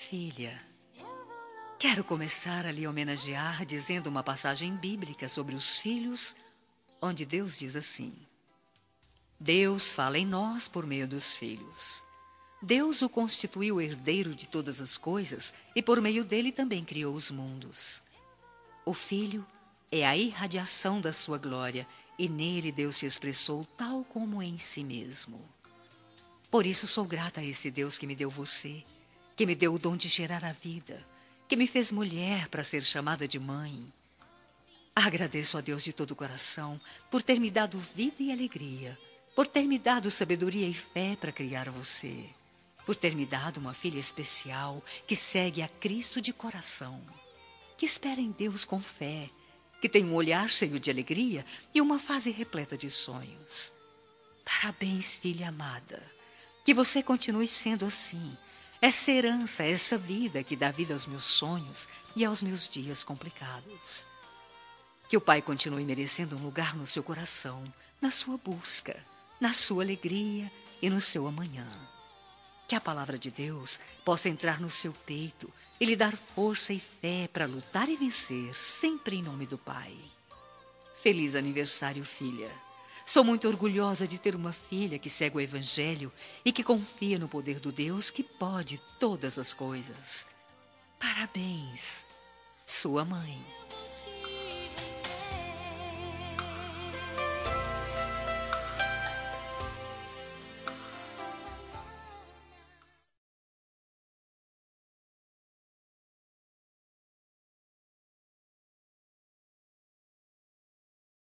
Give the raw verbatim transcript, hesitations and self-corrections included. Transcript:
filha, quero começar a lhe homenagear dizendo uma passagem bíblica sobre os filhos, onde Deus diz assim: Deus fala em nós por meio dos filhos. Deus o constituiu herdeiro de todas as coisas e por meio dele também criou os mundos. O Filho é a irradiação da sua glória e nele Deus se expressou tal como em si mesmo. Por isso sou grata a esse Deus que me deu você, que me deu o dom de gerar a vida, que me fez mulher para ser chamada de mãe. Agradeço a Deus de todo o coração por ter me dado vida e alegria, por ter me dado sabedoria e fé para criar você, por ter me dado uma filha especial que segue a Cristo de coração, que espera em Deus com fé, que tem um olhar cheio de alegria e uma fase repleta de sonhos. Parabéns, filha amada. Que você continue sendo assim. Essa herança, essa vida que dá vida aos meus sonhos e aos meus dias complicados. Que o Pai continue merecendo um lugar no seu coração, na sua busca, na sua alegria e no seu amanhã. Que a palavra de Deus possa entrar no seu peito e lhe dar força e fé para lutar e vencer, sempre em nome do Pai. Feliz aniversário, filha. Sou muito orgulhosa de ter uma filha que segue o Evangelho e que confia no poder do Deus que pode todas as coisas. Parabéns, sua mãe.